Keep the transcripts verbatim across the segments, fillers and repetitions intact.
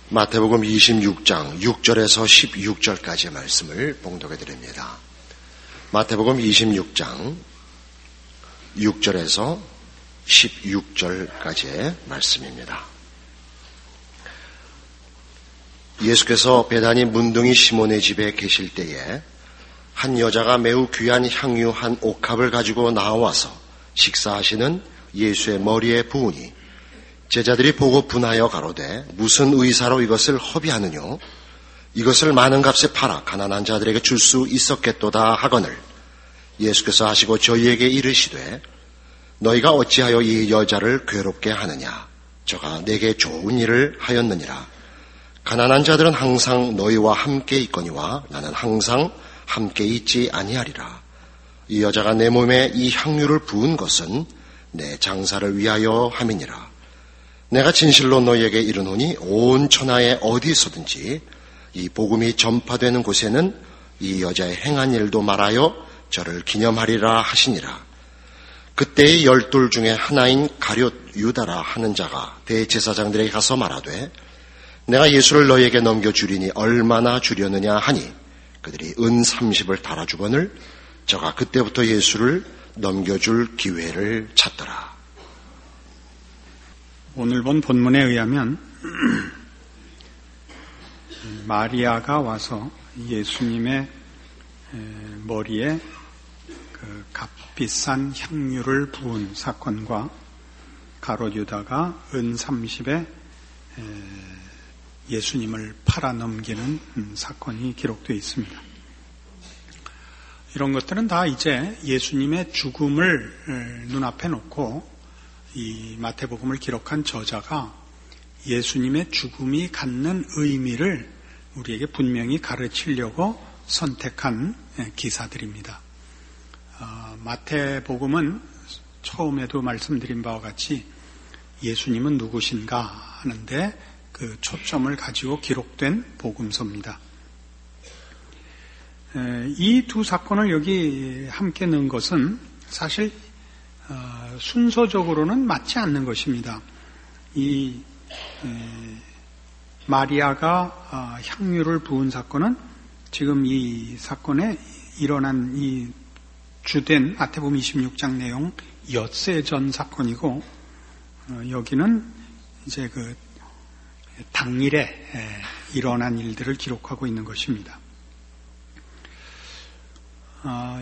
마태복음 이십육 장 육 절에서 십육 절까지의 말씀을 봉독해 드립니다. 마태복음 이십육 장 육 절에서 십육 절까지의 말씀입니다. 예수께서 베다니 문둥이 시몬의 집에 계실 때에 한 여자가 매우 귀한 향유 한 옥합을 가지고 나와서 식사하시는 예수의 머리에 부으니 제자들이 보고 분하여 가로되 무슨 의사로 이것을 허비하느뇨? 이것을 많은 값에 팔아 가난한 자들에게 줄 수 있었겠도다 하거늘 예수께서 하시고 저희에게 이르시되 너희가 어찌하여 이 여자를 괴롭게 하느냐? 저가 내게 좋은 일을 하였느니라. 가난한 자들은 항상 너희와 함께 있거니와 나는 항상 함께 있지 아니하리라. 이 여자가 내 몸에 이 향유를 부은 것은 내 장사를 위하여 함이니라. 내가 진실로 너희에게 이르노니 온 천하에 어디서든지 이 복음이 전파되는 곳에는 이 여자의 행한 일도 말하여 저를 기념하리라 하시니라. 그때의 열둘 중에 하나인 가룟 유다라 하는 자가 대제사장들에게 가서 말하되 내가 예수를 너희에게 넘겨주리니 얼마나 주려느냐 하니 그들이 은 삼십을 달아주거늘 저가 그때부터 예수를 넘겨줄 기회를 찾더라. 오늘 본 본문에 의하면 마리아가 와서 예수님의 머리에 그 값비싼 향유를 부은 사건과 가룟 유다가 은 삼십에 예수님을 팔아넘기는 사건이 기록되어 있습니다. 이런 것들은 다 이제 예수님의 죽음을 눈앞에 놓고 이 마태복음을 기록한 저자가 예수님의 죽음이 갖는 의미를 우리에게 분명히 가르치려고 선택한 기사들입니다. 어, 마태복음은 처음에도 말씀드린 바와 같이 예수님은 누구신가 하는데 그 초점을 가지고 기록된 복음서입니다. 이 두 사건을 여기 함께 넣은 것은 사실 어, 순서적으로는 맞지 않는 것입니다. 이 에, 마리아가 어, 향유를 부은 사건은 지금 이 사건에 일어난 이 주된 마태복음 이십육 장 내용 엿새 전 사건이고 어, 여기는 이제 그 당일에 에, 일어난 일들을 기록하고 있는 것입니다. 어,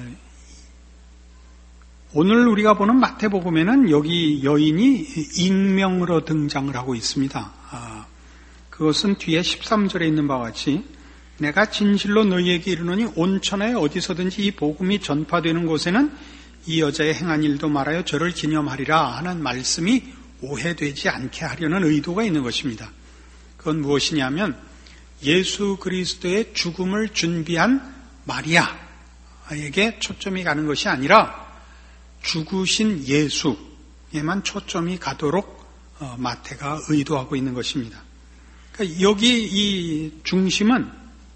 오늘 우리가 보는 마태복음에는 여기 여인이 익명으로 등장을 하고 있습니다. 아, 그것은 뒤에 십삼 절에 있는 바와 같이 내가 진실로 너희에게 이르노니 온 천하에 어디서든지 이 복음이 전파되는 곳에는 이 여자의 행한 일도 말하여 저를 기념하리라 하는 말씀이 오해되지 않게 하려는 의도가 있는 것입니다. 그건 무엇이냐면 예수 그리스도의 죽음을 준비한 마리아에게 초점이 가는 것이 아니라 죽으신 예수에만 초점이 가도록 마태가 의도하고 있는 것입니다. 그러니까 여기 이 중심은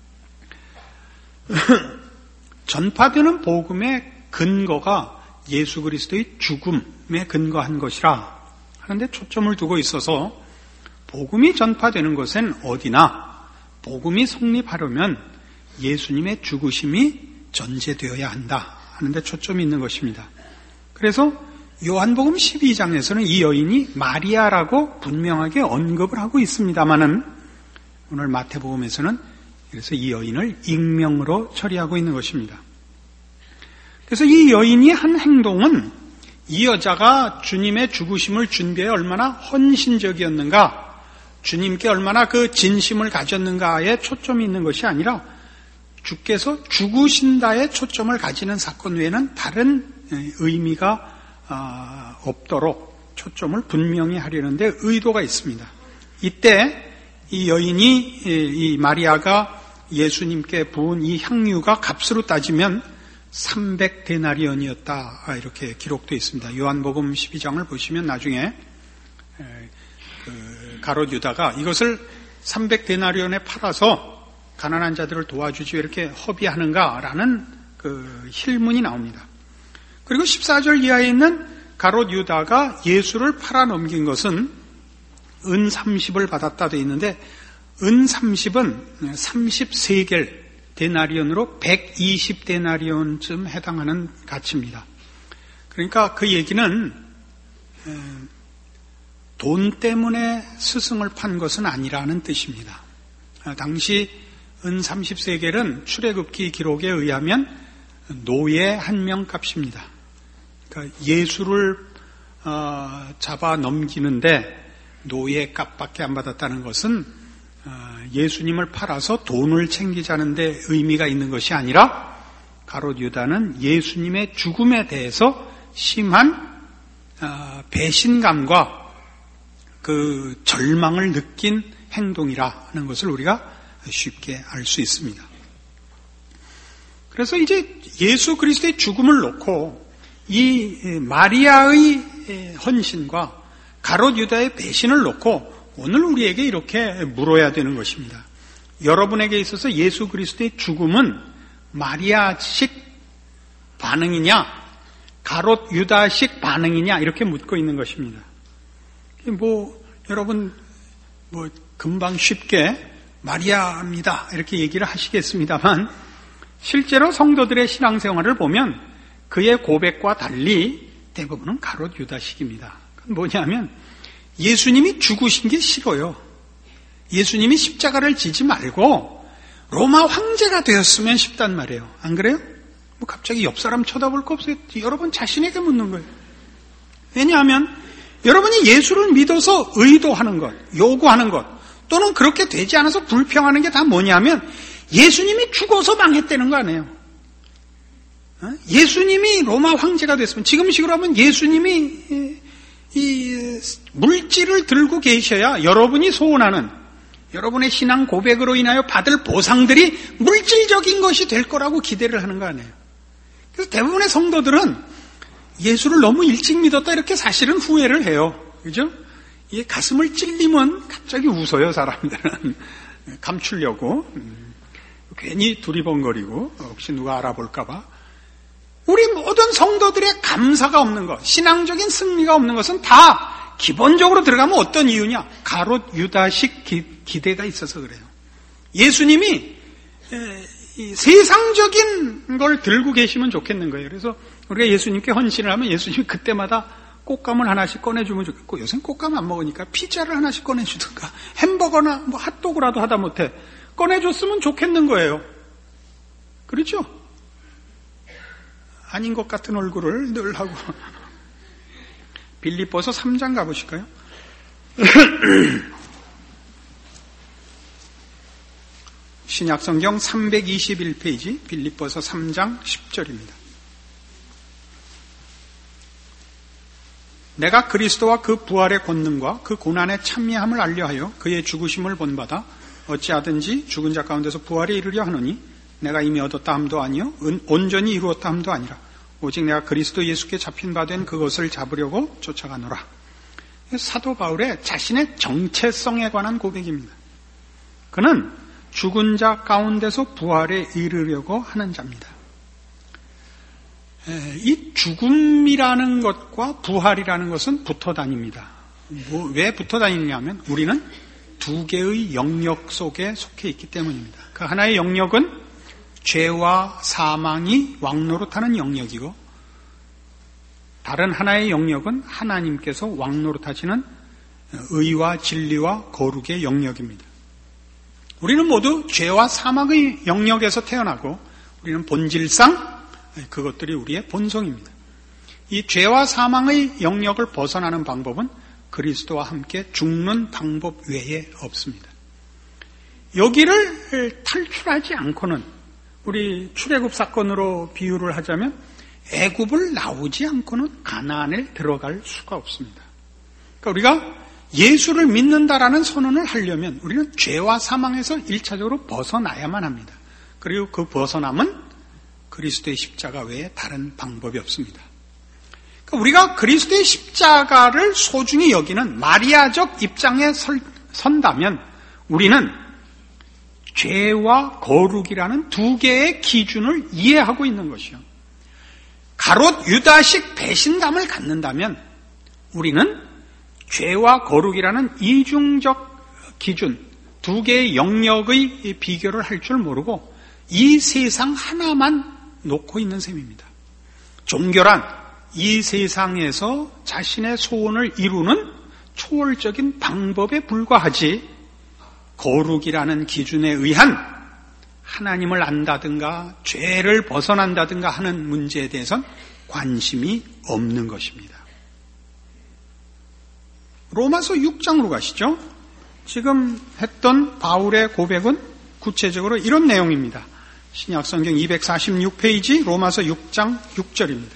전파되는 복음의 근거가 예수 그리스도의 죽음에 근거한 것이라 하는데 초점을 두고 있어서 복음이 전파되는 것은 어디나 복음이 성립하려면 예수님의 죽으심이 전제되어야 한다 하는데 초점이 있는 것입니다. 그래서 요한복음 십이 장에서는 이 여인이 마리아라고 분명하게 언급을 하고 있습니다마는 오늘 마태복음에서는 그래서 이 여인을 익명으로 처리하고 있는 것입니다. 그래서 이 여인이 한 행동은 이 여자가 주님의 죽으심을 준비해 얼마나 헌신적이었는가, 주님께 얼마나 그 진심을 가졌는가에 초점이 있는 것이 아니라 주께서 죽으신다에 초점을 가지는 사건 외에는 다른 의미가 없도록 초점을 분명히 하려는데 의도가 있습니다. 이때 이 여인이, 이 마리아가 예수님께 부은 이 향유가 값으로 따지면 삼백 데나리온이었다 이렇게 기록되어 있습니다. 요한복음 십이 장을 보시면 나중에 그 가룟 유다가 이것을 삼백 데나리온에 팔아서 가난한 자들을 도와주지 왜 이렇게 허비하는가라는 그 힐문이 나옵니다. 그리고 십사 절 이하에 있는 가룟 유다가 예수를 팔아넘긴 것은 은 삼십을 받았다 되어 있는데 은 삼십은 삼십세겔 데나리온으로 백이십 데나리온쯤 해당하는 가치입니다. 그러니까 그 얘기는 돈 때문에 스승을 판 것은 아니라는 뜻입니다. 당시 은 삼십세겔은 출애굽기 기록에 의하면 노예 한 명 값입니다. 그러니까 예수를 어, 잡아 넘기는데 노예 값밖에 안 받았다는 것은 어, 예수님을 팔아서 돈을 챙기자는 데 의미가 있는 것이 아니라 가롯 유다는 예수님의 죽음에 대해서 심한 어, 배신감과 그 절망을 느낀 행동이라는 것을 우리가 쉽게 알 수 있습니다. 그래서 이제 예수 그리스도의 죽음을 놓고 이 마리아의 헌신과 가롯 유다의 배신을 놓고 오늘 우리에게 이렇게 물어야 되는 것입니다. 여러분에게 있어서 예수 그리스도의 죽음은 마리아식 반응이냐, 가롯 유다식 반응이냐 이렇게 묻고 있는 것입니다. 뭐 여러분 뭐 금방 쉽게 마리아입니다 이렇게 얘기를 하시겠습니다만 실제로 성도들의 신앙생활을 보면 그의 고백과 달리 대부분은 가롯 유다식입니다. 그건 뭐냐면 예수님이 죽으신 게 싫어요. 예수님이 십자가를 지지 말고 로마 황제가 되었으면 싶단 말이에요. 안 그래요? 뭐 갑자기 옆 사람 쳐다볼 거 없어요. 여러분 자신에게 묻는 거예요. 왜냐하면 여러분이 예수를 믿어서 의도하는 것, 요구하는 것, 또는 그렇게 되지 않아서 불평하는 게 다 뭐냐면 예수님이 죽어서 망했다는 거 아니에요. 예수님이 로마 황제가 됐으면 지금식으로 하면 예수님이 이 물질을 들고 계셔야 여러분이 소원하는 여러분의 신앙 고백으로 인하여 받을 보상들이 물질적인 것이 될 거라고 기대를 하는 거 아니에요. 그래서 대부분의 성도들은 예수를 너무 일찍 믿었다 이렇게 사실은 후회를 해요. 그죠? 이 가슴을 찔리면 갑자기 웃어요, 사람들은. 감추려고. 괜히 두리번거리고 혹시 누가 알아볼까 봐. 우리 모든 성도들의 감사가 없는 것, 신앙적인 승리가 없는 것은 다 기본적으로 들어가면 어떤 이유냐? 가롯 유다식 기, 기대가 있어서 그래요. 예수님이 에, 이 세상적인 걸 들고 계시면 좋겠는 거예요. 그래서 우리가 예수님께 헌신을 하면 예수님이 그때마다 꽃감을 하나씩 꺼내주면 좋겠고, 요새는 꽃감 안 먹으니까 피자를 하나씩 꺼내주든가 햄버거나 뭐 핫도그라도 하다 못해 꺼내줬으면 좋겠는 거예요. 그렇죠? 아닌 것 같은 얼굴을 늘 하고. 빌립보서 삼 장 가보실까요? 신약성경 삼백이십일 페이지 빌립보서 삼 장 십 절입니다. 내가 그리스도와 그 부활의 권능과 그 고난의 찬미함을 알려하여 그의 죽으심을 본받아 어찌하든지 죽은 자 가운데서 부활에 이르려 하노니 내가 이미 얻었다 함도 아니요 온전히 이루었다 함도 아니라 오직 내가 그리스도 예수께 잡힌 바 된 그것을 잡으려고 쫓아가노라. 사도 바울의 자신의 정체성에 관한 고백입니다. 그는 죽은 자 가운데서 부활에 이르려고 하는 자입니다. 이 죽음이라는 것과 부활이라는 것은 붙어 다닙니다. 뭐, 왜 붙어 다니냐면 우리는 두 개의 영역 속에 속해 있기 때문입니다. 그 하나의 영역은 죄와 사망이 왕노릇하는 영역이고, 다른 하나의 영역은 하나님께서 왕노릇하시는 의와 진리와 거룩의 영역입니다. 우리는 모두 죄와 사망의 영역에서 태어나고 우리는 본질상 그것들이 우리의 본성입니다. 이 죄와 사망의 영역을 벗어나는 방법은 그리스도와 함께 죽는 방법 외에 없습니다. 여기를 탈출하지 않고는, 우리 출애굽 사건으로 비유를 하자면 애굽을 나오지 않고는 가나안에 들어갈 수가 없습니다. 그러니까 우리가 예수를 믿는다라는 선언을 하려면 우리는 죄와 사망에서 일차적으로 벗어나야만 합니다. 그리고 그 벗어남은 그리스도의 십자가 외에 다른 방법이 없습니다. 그러니까 우리가 그리스도의 십자가를 소중히 여기는 마리아적 입장에 설, 선다면 우리는 죄와 거룩이라는 두 개의 기준을 이해하고 있는 것이요. 가롯 유다식 배신감을 갖는다면 우리는 죄와 거룩이라는 이중적 기준, 두 개의 영역의 비교를 할 줄 모르고 이 세상 하나만 놓고 있는 셈입니다. 종교란 이 세상에서 자신의 소원을 이루는 초월적인 방법에 불과하지 거룩이라는 기준에 의한 하나님을 안다든가 죄를 벗어난다든가 하는 문제에 대해서는 관심이 없는 것입니다. 로마서 육 장으로 가시죠. 지금 했던 바울의 고백은 구체적으로 이런 내용입니다. 신약성경 이백사십육 페이지 로마서 육 장 육 절입니다.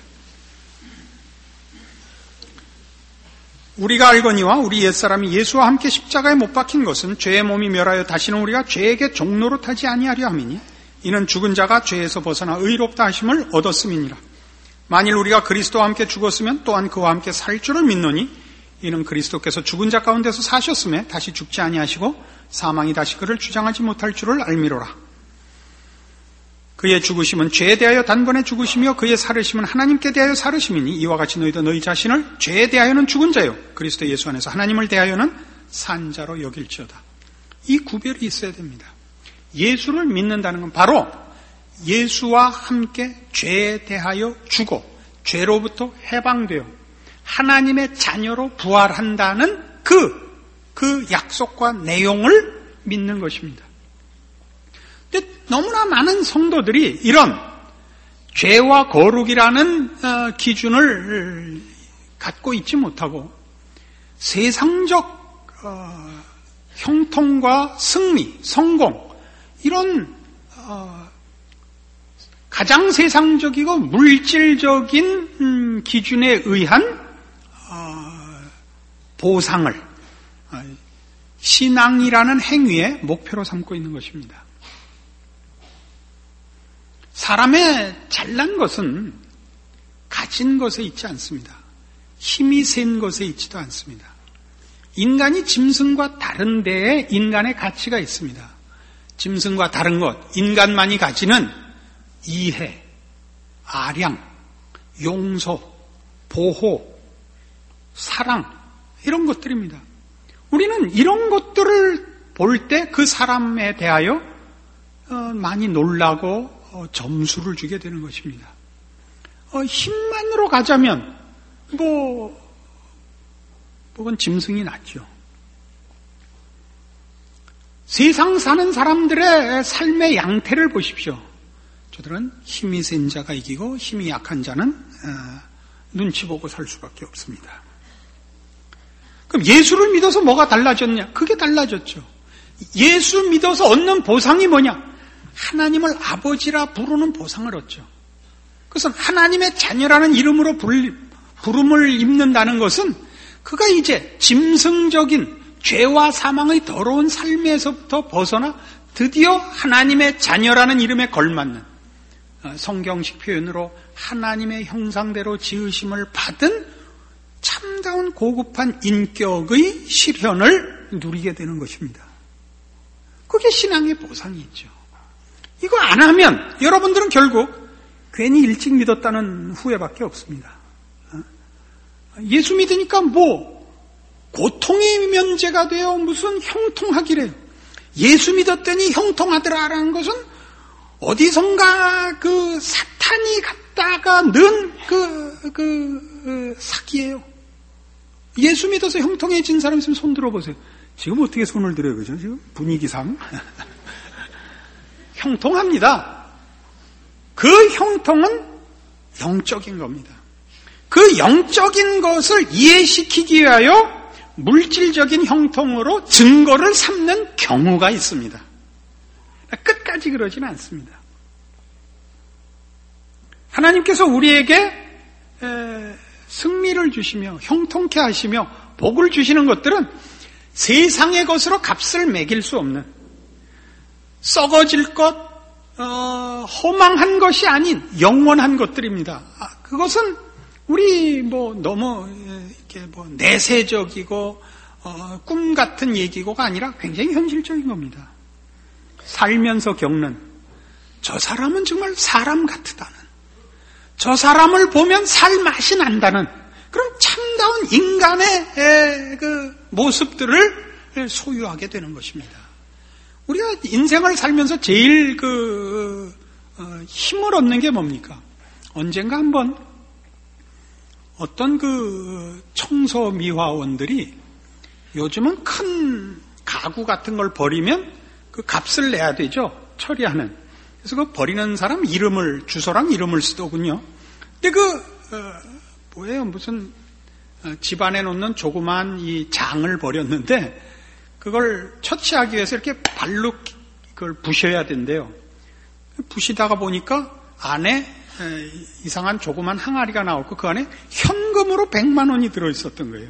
우리가 알거니와 우리 옛사람이 예수와 함께 십자가에 못 박힌 것은 죄의 몸이 멸하여 다시는 우리가 죄에게 종노릇하지 아니하려 함이니 이는 죽은 자가 죄에서 벗어나 의롭다 하심을 얻었음이니라. 만일 우리가 그리스도와 함께 죽었으면 또한 그와 함께 살 줄을 믿노니 이는 그리스도께서 죽은 자 가운데서 사셨음에 다시 죽지 아니하시고 사망이 다시 그를 주장하지 못할 줄을 알미로라. 그의 죽으심은 죄에 대하여 단번에 죽으시며 그의 살으심은 하나님께 대하여 살으심이니 이와 같이 너희도 너희 자신을 죄에 대하여는 죽은 자요 그리스도 예수 안에서 하나님을 대하여는 산 자로 여길지어다. 이 구별이 있어야 됩니다. 예수를 믿는다는 건 바로 예수와 함께 죄에 대하여 죽어 죄로부터 해방되어 하나님의 자녀로 부활한다는 그, 그 약속과 내용을 믿는 것입니다. 근데 너무나 많은 성도들이 이런 죄와 거룩이라는 기준을 갖고 있지 못하고 세상적 형통과 승리, 성공 이런 가장 세상적이고 물질적인 기준에 의한 보상을 신앙이라는 행위의 목표로 삼고 있는 것입니다. 사람의 잘난 것은 가진 것에 있지 않습니다. 힘이 센 것에 있지도 않습니다. 인간이 짐승과 다른 데에 인간의 가치가 있습니다. 짐승과 다른 것, 인간만이 가지는 이해, 아량, 용서, 보호, 사랑 이런 것들입니다. 우리는 이런 것들을 볼 때 그 사람에 대하여 많이 놀라고 점수를 주게 되는 것입니다. 힘만으로 가자면 뭐 그건 짐승이 낫죠. 세상 사는 사람들의 삶의 양태를 보십시오. 저들은 힘이 센 자가 이기고 힘이 약한 자는 눈치 보고 살 수밖에 없습니다. 그럼 예수를 믿어서 뭐가 달라졌냐? 그게 달라졌죠. 예수 믿어서 얻는 보상이 뭐냐? 하나님을 아버지라 부르는 보상을 얻죠. 그것은 하나님의 자녀라는 이름으로 부름을 입는다는 것은 그가 이제 짐승적인 죄와 사망의 더러운 삶에서부터 벗어나 드디어 하나님의 자녀라는 이름에 걸맞는 성경식 표현으로 하나님의 형상대로 지으심을 받은 참다운 고급한 인격의 실현을 누리게 되는 것입니다. 그게 신앙의 보상이 있죠. 이거 안 하면 여러분들은 결국 괜히 일찍 믿었다는 후회밖에 없습니다. 예수 믿으니까 뭐 고통의 면제가 되어 무슨 형통하기래요. 예수 믿었더니 형통하더라라는 것은 어디선가 그 사탄이 갖다가 넣은 그, 그, 사기예요. 예수 믿어서 형통해진 사람 있으면 손 들어보세요. 지금 어떻게 손을 들어요, 그죠? 지금 분위기상. 형통합니다. 그 형통은 영적인 겁니다. 그 영적인 것을 이해시키기 위하여 물질적인 형통으로 증거를 삼는 경우가 있습니다. 끝까지 그러지는 않습니다. 하나님께서 우리에게 승리를 주시며 형통케 하시며 복을 주시는 것들은 세상의 것으로 값을 매길 수 없는 썩어질 것, 어, 허망한 것이 아닌 영원한 것들입니다. 아, 그것은 우리 뭐 너무 이렇게 뭐 내세적이고 어, 꿈 같은 얘기고가 아니라 굉장히 현실적인 겁니다. 살면서 겪는 저 사람은 정말 사람 같다는, 저 사람을 보면 살 맛이 난다는 그런 참다운 인간의 그 모습들을 소유하게 되는 것입니다. 우리가 인생을 살면서 제일 그 어, 힘을 얻는 게 뭡니까? 언젠가 한번 어떤 그 청소 미화원들이 요즘은 큰 가구 같은 걸 버리면 그 값을 내야 되죠. 처리하는. 그래서 그 버리는 사람 이름을, 주소랑 이름을 쓰더군요. 근데 그, 어, 뭐예요? 무슨, 어, 집안에 놓는 조그만 이 장을 버렸는데, 그걸 처치하기 위해서 이렇게 발로 그걸 부셔야 된대요. 부시다가 보니까 안에 에, 이상한 조그만 항아리가 나왔고, 그 안에 현금으로 백만 원이 들어있었던 거예요.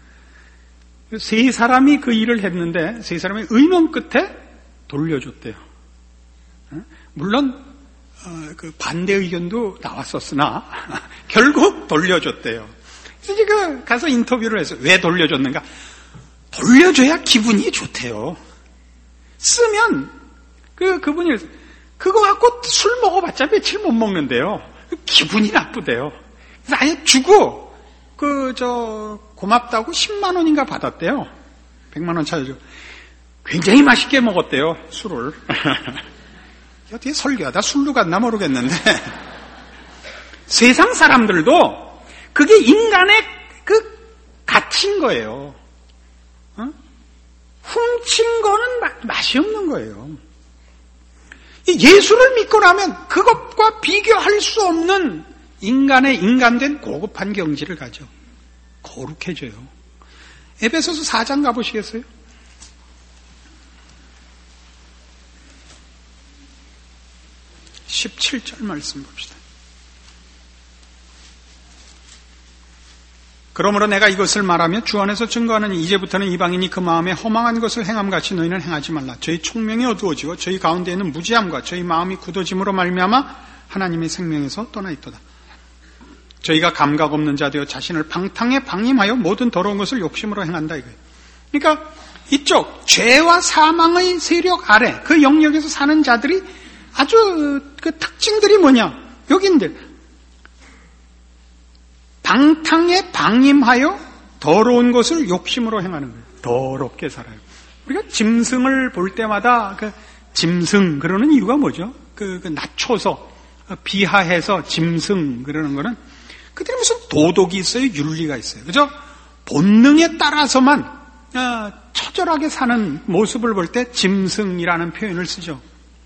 세 사람이 그 일을 했는데, 세 사람이 의논 끝에 돌려줬대요. 물론 어, 그 반대 의견도 나왔었으나 결국 돌려줬대요. 그래서 제가 가서 인터뷰를 해서 왜 돌려줬는가? 돌려줘야 기분이 좋대요. 쓰면 그 그분이 그거 갖고 술 먹어봤자 며칠 못 먹는데요. 기분이 나쁘대요. 그래서 아예 주고 그 저 고맙다고 십만 원인가 받았대요. 백만 원 차여줘. 굉장히 맛있게 먹었대요, 술을. 어떻게 설교하다 술로 갔나 모르겠는데. 세상 사람들도 그게 인간의 그 가치인 거예요. 어? 훔친 거는 마, 맛이 없는 거예요. 예수를 믿고 나면 그것과 비교할 수 없는 인간의 인간된 고급한 경지를 가져. 거룩해져요. 에베소서 사 장 가보시겠어요? 십칠 절 말씀 봅시다. 그러므로 내가 이것을 말하며 주 안에서 증거하는 이제부터는 이방인이 그 마음에 허망한 것을 행함같이 너희는 행하지 말라. 저희 총명이 어두워지고 저희 가운데 있는 무지함과 저희 마음이 굳어짐으로 말미암아 하나님의 생명에서 떠나 있도다. 저희가 감각 없는 자 되어 자신을 방탕에 방임하여 모든 더러운 것을 욕심으로 행한다 이거예요. 그러니까 이쪽 죄와 사망의 세력 아래 그 영역에서 사는 자들이 아주 그 특징들이 뭐냐? 여기인데 방탕에 방임하여 더러운 것을 욕심으로 행하는 거예요. 더럽게 살아요. 우리가 짐승을 볼 때마다 그 짐승 그러는 이유가 뭐죠? 그, 그 낮춰서 비하해서 짐승 그러는 거는 그들이 무슨 도덕이 있어요? 윤리가 있어요. 그죠? 본능에 따라서만 어, 처절하게 사는 모습을 볼 때 짐승이라는 표현을 쓰죠.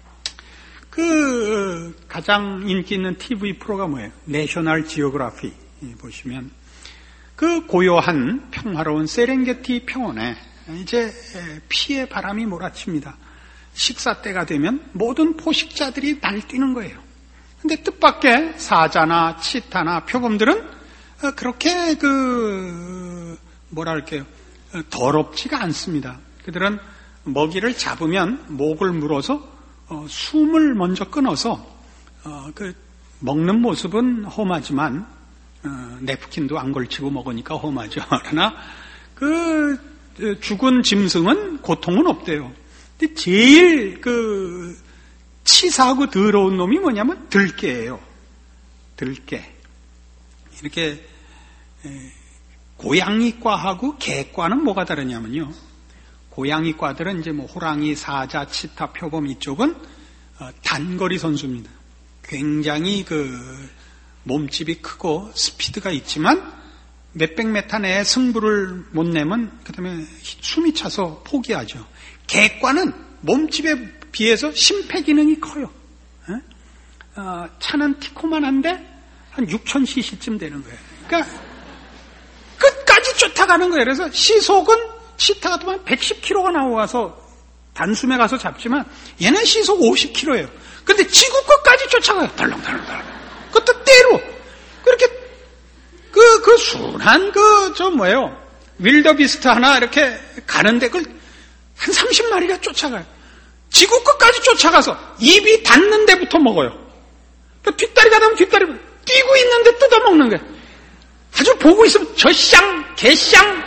그 가장 인기 있는 티비 프로가 뭐예요? 내셔널 지오그래피 보시면 그 고요한 평화로운 세렝게티 평원에 이제 피의 바람이 몰아칩니다. 식사 때가 되면 모든 포식자들이 날뛰는 거예요. 근데 뜻밖의 사자나 치타나 표범들은 그렇게 그 뭐랄까요? 더럽지가 않습니다. 그들은 먹이를 잡으면 목을 물어서 어, 숨을 먼저 끊어서 어, 그 먹는 모습은 험하지만 어, 냅킨도 안 걸치고 먹으니까 험하죠. 그러나 그 죽은 짐승은 고통은 없대요. 근데 제일 그 치사하고 더러운 놈이 뭐냐면 들깨예요. 들깨. 이렇게 에, 고양이과하고 개과는 뭐가 다르냐면요. 고양이과들은 이제 뭐 호랑이, 사자, 치타, 표범 이쪽은 어, 단거리 선수입니다. 굉장히 그 몸집이 크고 스피드가 있지만 몇백 미터 내에 승부를 못 내면 그다음에 숨이 차서 포기하죠. 개과는 몸집에 비해서 심폐기능이 커요. 어, 차는 티코만한데 한 육천 씨씨쯤 되는 거예요. 그러니까 끝까지 쫓아가는 거예요. 그래서 시속은 치타 같은 건 백십 킬로미터가 나와서 단숨에 가서 잡지만 얘는 시속 오십 킬로미터예요. 근데 지구 끝까지 쫓아가요. 덜렁덜렁덜렁. 그것도 때로. 그렇게 그, 그 순한 그, 저 뭐예요. 윌더비스트 하나 이렇게 가는데 그걸 한 삼십 마리가 쫓아가요. 지구 끝까지 쫓아가서 입이 닿는 데부터 먹어요. 그 뒷다리가 되면 뒷다리 뛰고 있는데 뜯어먹는 거예요. 아주 보고 있으면 저 쌍, 개 쌍.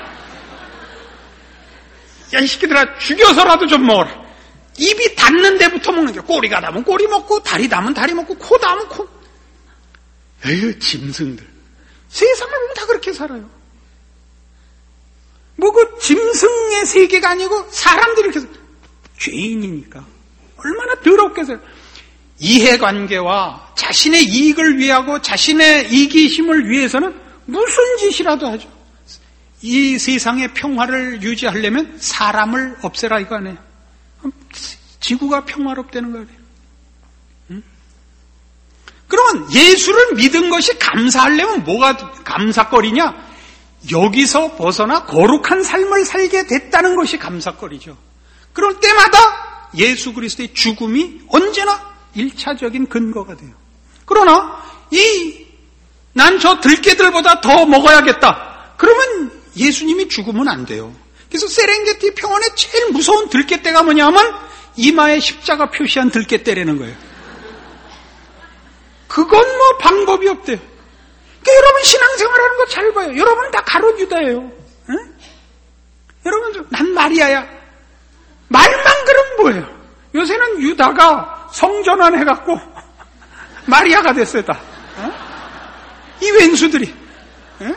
야, 이 새끼들아, 죽여서라도 좀 먹어라. 입이 닿는 데부터 먹는 거예요. 꼬리가 닿으면 꼬리 먹고, 다리 닿으면 다리 먹고, 코 닿으면 코. 에휴, 짐승들. 세상을 보면 다 그렇게 살아요. 뭐 그 짐승의 세계가 아니고 사람들이 이렇게 죄인이니까. 얼마나 더럽겠어요. 이해관계와 자신의 이익을 위하고 자신의 이기심을 위해서는 무슨 짓이라도 하죠. 이 세상의 평화를 유지하려면 사람을 없애라 이거 아니에요. 지구가 평화롭다는 거예요. 응? 그러면 예수를 믿은 것이 감사하려면 뭐가 감사거리냐? 여기서 벗어나 거룩한 삶을 살게 됐다는 것이 감사거리죠. 그럴 때마다 예수 그리스도의 죽음이 언제나 일차적인 근거가 돼요. 그러나 이 난 저 들깨들보다 더 먹어야겠다. 그러면 예수님이 죽으면 안 돼요. 그래서 세렝게티 평원의 제일 무서운 들깨떼가 뭐냐면 이마에 십자가 표시한 들깨떼라는 거예요. 그건 뭐 방법이 없대요. 그러니까 여러분 신앙생활하는 거 잘 봐요. 여러분 다 가룟 유다예요. 응? 여러분 난 마리아야. 말만 그럼 뭐예요? 요새는 유다가 성전환 해갖고 마리아가 됐어요 다. 어? 이 왼수들이. 어?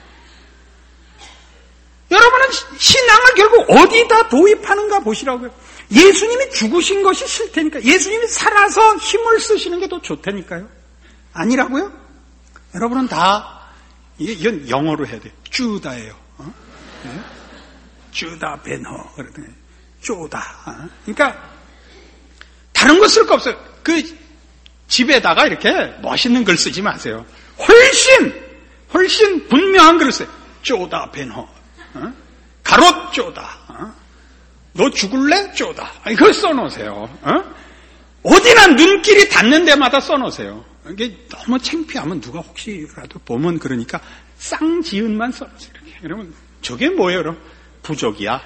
여러분은 신앙을 결국 어디다 도입하는가 보시라고요. 예수님이 죽으신 것이 싫다니까. 예수님이 살아서 힘을 쓰시는 게 더 좋다니까요. 아니라고요? 여러분은 다 이건 영어로 해야 돼요. 주다예요. 어? 네? 주다 베너 그러더니 쪼다. 어? 그러니까 다른 거 쓸 거 없어요. 그 집에다가 이렇게 멋있는 글 쓰지 마세요. 훨씬 훨씬 분명한 글을 써요. 쪼다 베너. 어? 가롯 쪼다. 어? 너 죽을래? 쪼다. 이걸 써놓으세요. 어? 어디나 눈길이 닿는 데마다 써놓으세요. 이게 너무 창피하면 누가 혹시라도 보면 그러니까 쌍지은만 써놓으세요. 이렇게. 그러면 저게 뭐예요? 그럼 부족이야.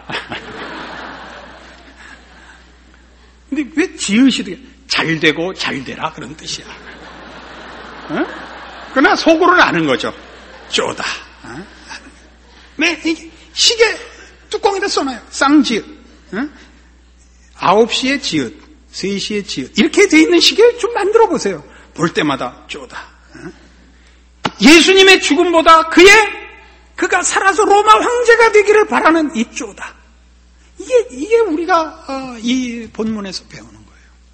근데 왜 지읒이 잘 되고 잘 되라 그런 뜻이야. 어? 그러나 속으로는 아는 거죠. 쪼다. 어? 네, 이게 시계 뚜껑에다 써놔요. 쌍지읒. 어? 아홉 시에 지읒, 세 시에 지읒. 이렇게 돼 있는 시계 좀 만들어 보세요. 볼 때마다 쪼다. 어? 예수님의 죽음보다 그의 그가 살아서 로마 황제가 되기를 바라는 이 쪼다. 이게 이게 우리가 어, 이 본문에서 배우는 거예요.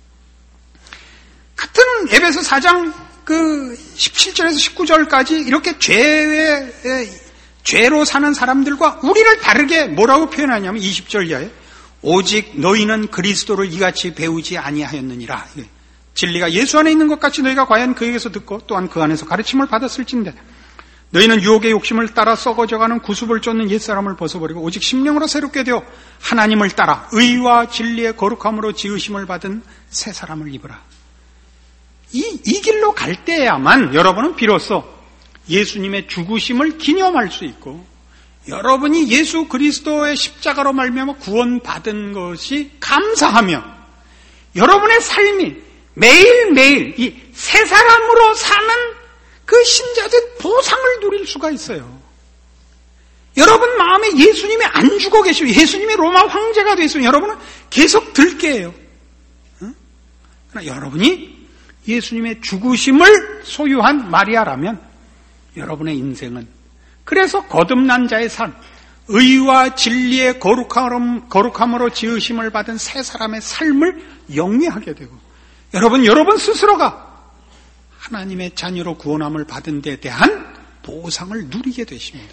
같은 에베소 사 장 그 십칠 절에서 십구 절까지 이렇게 죄에 죄로 사는 사람들과 우리를 다르게 뭐라고 표현하냐면 이십 절 이하에 오직 너희는 그리스도를 이같이 배우지 아니하였느니라. 진리가 예수 안에 있는 것 같이 너희가 과연 그에게서 듣고 또한 그 안에서 가르침을 받았을진데 너희는 유혹의 욕심을 따라 썩어져가는 구습을 쫓는 옛사람을 벗어버리고 오직 심령으로 새롭게 되어 하나님을 따라 의와 진리의 거룩함으로 지으심을 받은 새 사람을 입으라. 이, 이 길로 갈 때야만 여러분은 비로소 예수님의 죽으심을 기념할 수 있고 여러분이 예수 그리스도의 십자가로 말미암아 구원받은 것이 감사하며 여러분의 삶이 매일매일 이 새 사람으로 사는 그 신자된 보상을 누릴 수가 있어요. 여러분 마음에 예수님이 안 죽어 계시고 예수님이 로마 황제가 되었으면 여러분은 계속 들게요. 응? 그러나 여러분이 예수님의 죽으심을 소유한 마리아라면 여러분의 인생은 그래서 거듭난 자의 삶, 의와 진리의 거룩함, 거룩함으로 지으심을 받은 새 사람의 삶을 영위하게 되고 여러분, 여러분 스스로가 하나님의 자녀로 구원함을 받은 데 대한 보상을 누리게 되십니다.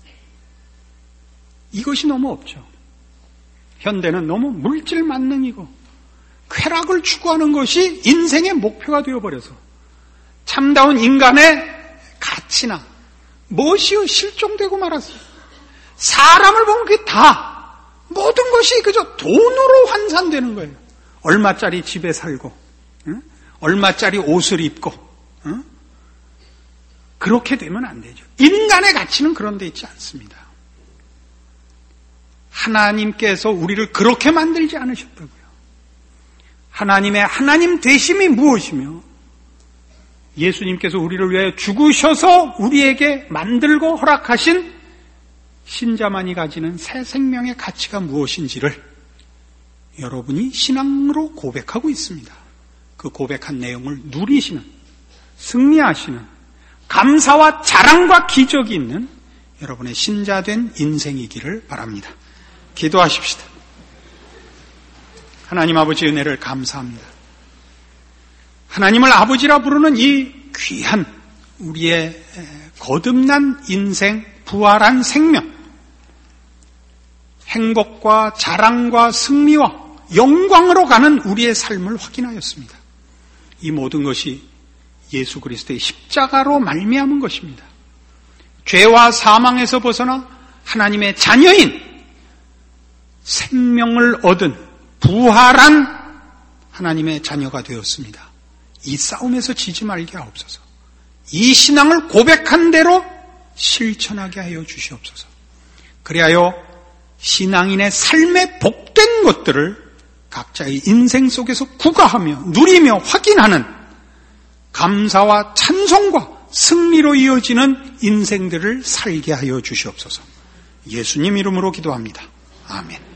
이것이 너무 없죠. 현대는 너무 물질 만능이고 쾌락을 추구하는 것이 인생의 목표가 되어버려서 참다운 인간의 가치나 무엇이 실종되고 말았어요. 사람을 보면 그게 다 모든 것이 그저 돈으로 환산되는 거예요. 얼마짜리 집에 살고 응? 얼마짜리 옷을 입고 응? 그렇게 되면 안 되죠. 인간의 가치는 그런 데 있지 않습니다. 하나님께서 우리를 그렇게 만들지 않으셨다고요. 하나님의 하나님 되심이 무엇이며 예수님께서 우리를 위하여 죽으셔서 우리에게 만들고 허락하신 신자만이 가지는 새 생명의 가치가 무엇인지를 여러분이 신앙으로 고백하고 있습니다. 그 고백한 내용을 누리시는, 승리하시는, 감사와 자랑과 기적이 있는 여러분의 신자된 인생이기를 바랍니다. 기도하십시다. 하나님 아버지 은혜를 감사합니다. 하나님을 아버지라 부르는 이 귀한 우리의 거듭난 인생, 부활한 생명, 행복과 자랑과 승리와 영광으로 가는 우리의 삶을 확인하였습니다. 이 모든 것이 예수 그리스도의 십자가로 말미암은 것입니다. 죄와 사망에서 벗어나 하나님의 자녀인 생명을 얻은 부활한 하나님의 자녀가 되었습니다. 이 싸움에서 지지 말게 하옵소서. 이 신앙을 고백한 대로 실천하게 하여 주시옵소서. 그리하여 신앙인의 삶에 복된 것들을 각자의 인생 속에서 구가하며 누리며 확인하는 감사와 찬송과 승리로 이어지는 인생들을 살게 하여 주시옵소서. 예수님 이름으로 기도합니다. 아멘.